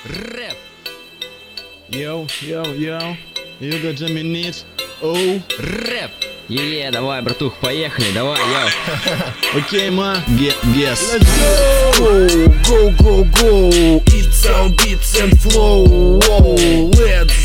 Рэп. Йоу, you got a minute? Oh. Рэп. Давай, братух, поехали, давай, йоу. Окей, ма. Guess. Let's go. It's our beats and flow. Let's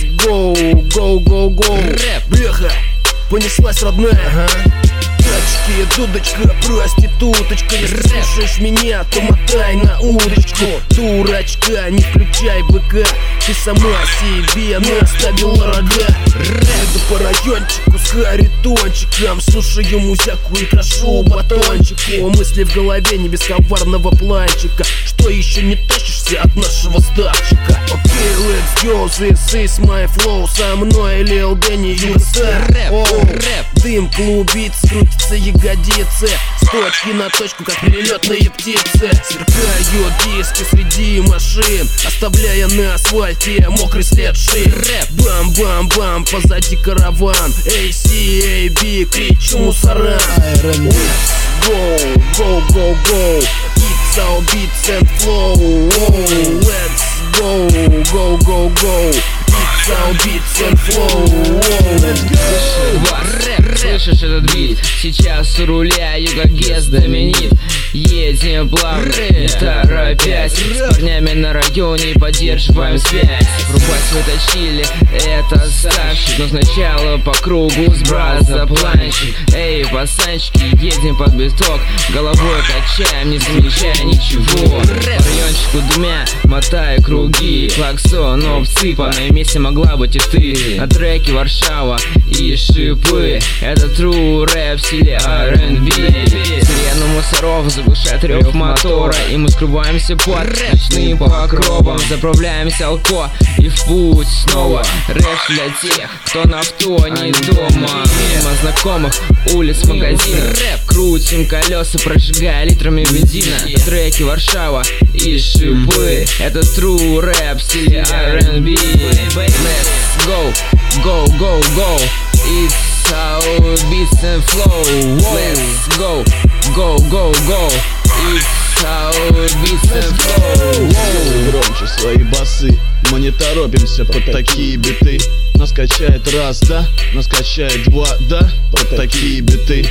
go. Рэп. Бляха, понеслась родная. Тачки, дудочка, проституточка. Если слушаешь меня, то мотай на удочку. Дурачка, не включай быка. Ты сама себе наставила рога. Еду по райончику с харитончиком. Слушаю музяку и крошу батончику. Мысли в голове не без коварного планчика. Что еще не тащишься от нашего ставчика? Окей, let's go, this is my flow. Со мной Lil Danny USA. Рэп. Дым клубится, крутятся ягодицы. С точки на точку, как перелетные птицы. Сверкают диски среди машин, оставляя на асфальте мокрый след шин. Бам-бам-бам, позади караван. ACAB, кричу мусорам. Let's go. It's our beats and flow. Let's go. It's our beats and flow. Let's go. Слышишь этот бит? Сейчас у руля Югагес доменит. Едем плавно, не торопясь. С парнями на районе поддерживаем связь. Рубать вытащили, это ставщик. Но сначала по кругу сбраса планчик. Эй, пацанчики, едем под биток. Головой качаем, не замечая ничего. По райончику двумя мотаю круги. Клаксон обсыпанный, вместе могла быть и ты. На треке Варшава и шипы. Это true рэп в стиле R&B. Сирену мусоров заглушает рев мотора. И мы скрываемся под ночным покровом. Заправляемся алко и в путь снова. Рэп для тех, кто на авто не дома. Мимо знакомых улиц, магазинов. Крутим колеса, прожигая литрами бензина. На треке Варшава и шипы. Это true рэп в стиле R&B. Let's go. It's our beats and flow. Let's go. It's our beats and flow. Громче свои басы. Мы не торопимся под такие биты. Нас качает раз, да? Нас качает два, да? Под такие биты.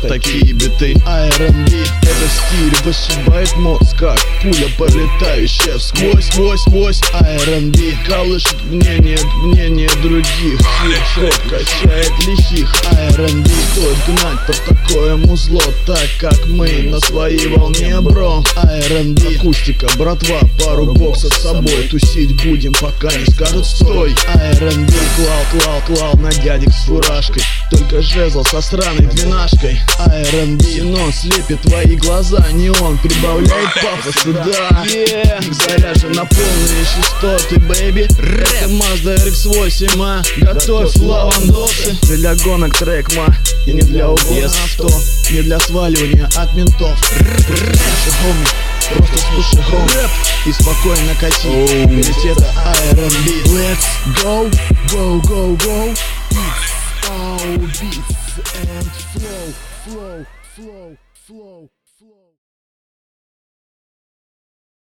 R&B. Это стиль вышибает мозг, как пуля, полетающая всквозь. R&B колышет мнение других. Хип-хоп качает лихих. R&B стоит гнать под такое музло, так как мы на своей волне, бро. R&B акустика, братва, пару боксов с собой. Тусить будем, пока не скажут стой. R&B клал на дядек с фуражкой. Только жезл со сраной двенашкой. R&B, но слепит твои глаза. Неон прибавляет пафоса, да. Заряжен на полные частоты, бэйби. Это Mazda RX-8, а. Готовь лавандосы. Не для гонок трек, ма. И не для угона авто. Не для сваливания от ментов. Слушай, хоми, просто слушай, хоми. И спокойно кати. Ведь это R&B. Let's go. It's our beats and flow.